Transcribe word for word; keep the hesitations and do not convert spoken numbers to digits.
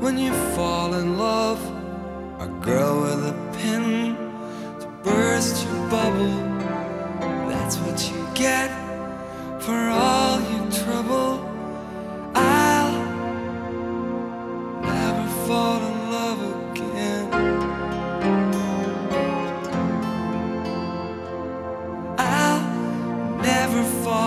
when you fall in love, a girl with a pin to burst your bubble. That's what you get for all your trouble. I'll never fall in love again. I'll never fall